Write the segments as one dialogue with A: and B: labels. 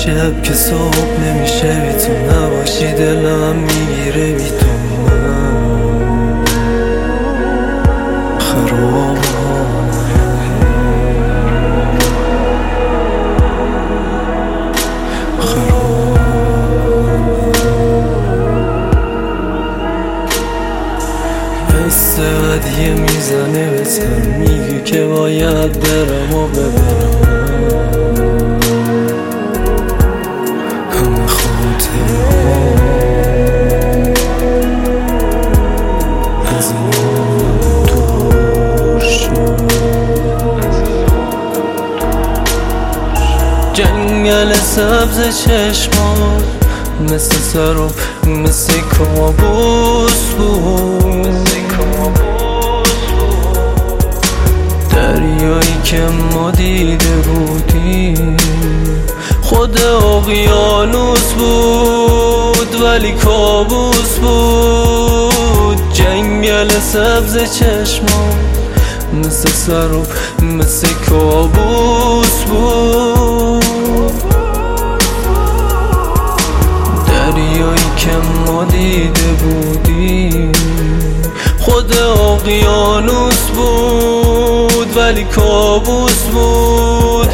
A: شب که صبح نمیشه بی تو نباشی دلم میگیره بی تو من خراب حس ودیه میزنه به سر میگه که باید برم و ببرم همه خاطره ها از این دور شد جنگل سبز چشمان مثل سرم مثل کابوس بود دریایی که ما دیده بودیم خود اقیانوس بود ولی کابوس بود جنگل سبز چشمان مثل سرم مثل کابوس بود دریایی که ما دیده بودیم خود اقیانوس بود ولی کابوس بود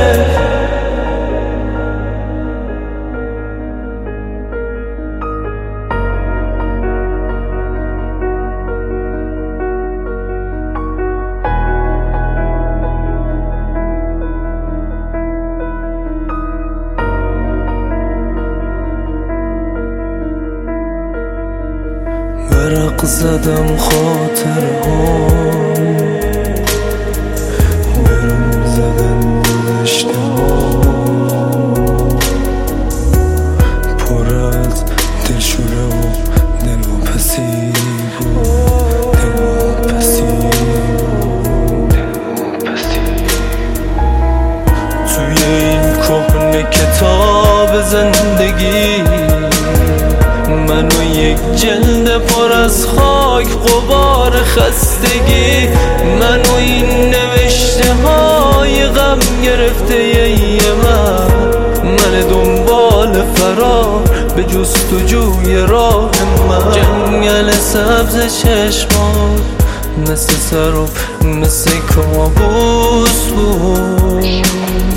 A: برق زدم خاطره ها برم زدن گذشته ها پر از دلشوره و دلواپسی بود توی این کهنه کتاب زندگی من و یک جلد پر از خاک غبار خستگی من و این نوشته های غم گرفته ی من دنبال فرار به جستجوی راه من جنگل سبز چشمان مثل سرم مثل کابوس بود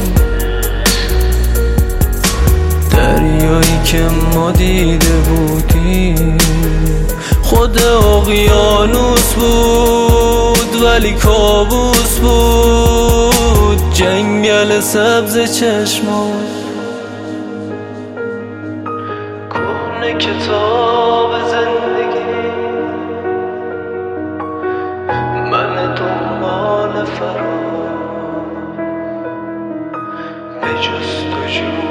A: دریایی که ما دیده بودیم خود اقیانوس بود ولی کابوس بود جنگل سبز چشمان کهنه کتاب زندگی من دنبال فرار به جستجو